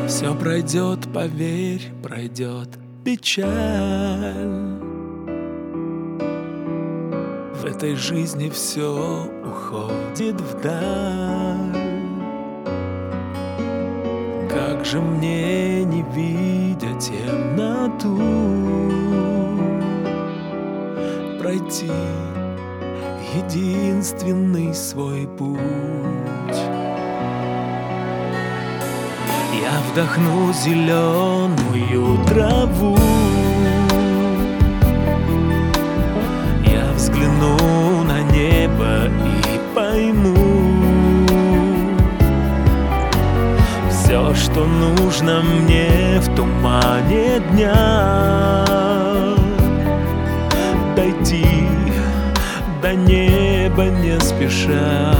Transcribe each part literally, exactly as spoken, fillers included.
Все пройдет, поверь, пройдет печаль. В этой жизни все уходит вдаль. Как же мне не видя темноту, пройти единственный свой путь? Я вдохну зеленую траву, я взгляну на небо и пойму все, что нужно мне в тумане дня. Дойти до неба не спеша.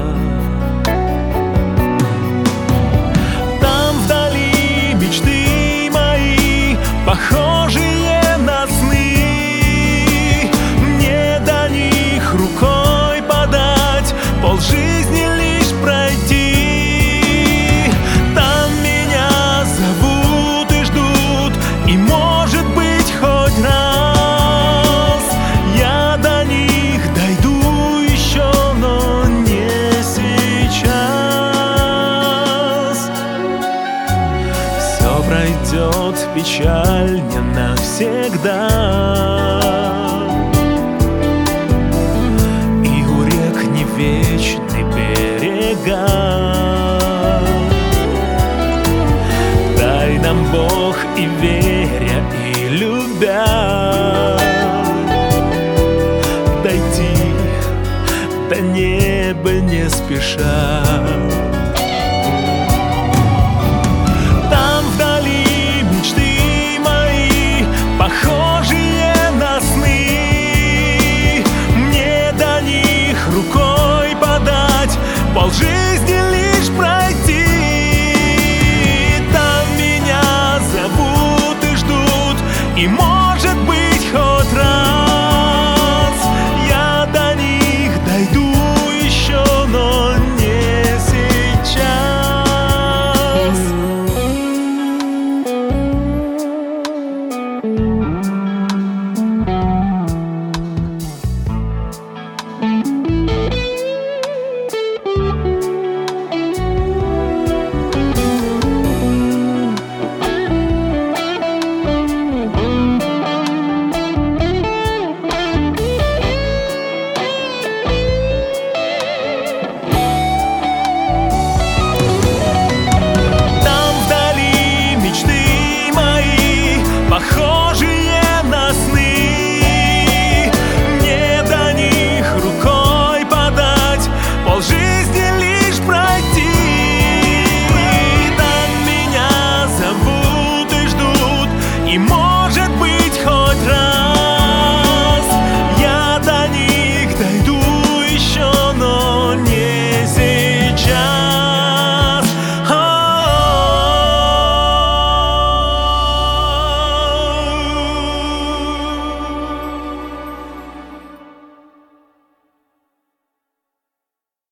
Там вдали мечты мои, похожие на сны. Мне до них рукой подать, полжизни лишь пройти. Там меня зовут и ждут, и может быть хоть раз я до них дойду еще, но не сейчас. Все пройдет, печаль не навсегда.